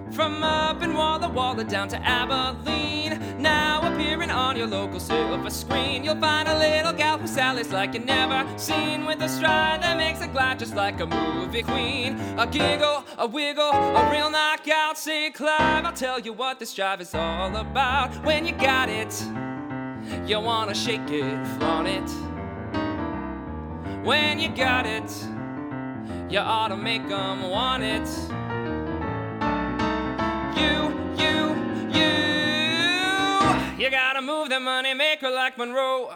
From up in Walla Walla down to Abilene, now appearing on your local silver screen. You'll find a little gal who sallies like you never seen, with a stride that makes her glide just like a movie queen. A giggle, a wiggle, a real knockout. Say, Clive, I'll tell you what this jive is all about. When you got it, you wanna shake it, flaunt it. When you got it, you ought to make 'em want it. You gotta move that money maker like Monroe.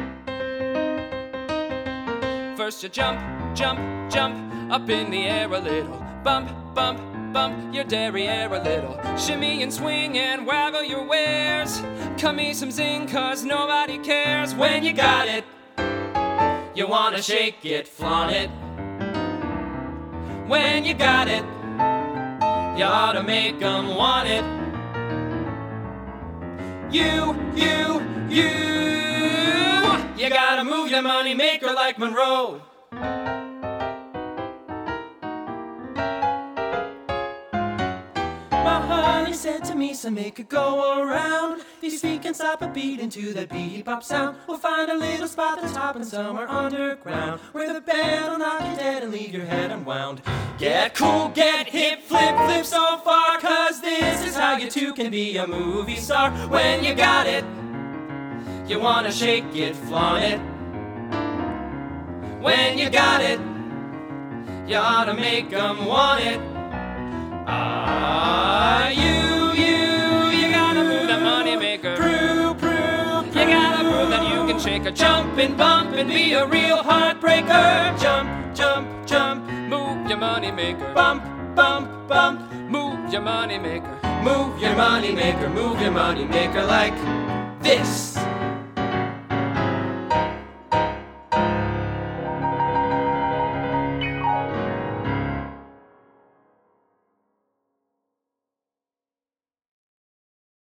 First you jump, jump, jump up in the air a little. Bump, bump, bump your derriere a little. Shimmy and swing and waggle your wares. Cut me some zing cause nobody cares. When you got it, you wanna shake it, flaunt it. When you got it, you ought to make 'em want it. You gotta move your money maker like Monroe. My honey said to me, so make it go around. These feet can stop a beat into that bebop sound. We'll find a little spot that's top and somewhere underground, where the band will knock you dead and leave your head unwound. Get cool, get hip, flip, flip so far, cause this is how you two can be a movie star. When you got it, you wanna shake it, flaunt it. When you got it, you ought to make 'em want it. You gotta move that money maker. You gotta prove that you can shake a jump and bump and be a real heartbreaker. Jump, jump, jump, move your money maker. Bump, bump, bump, move your money maker. Move your money maker, move your money maker like this.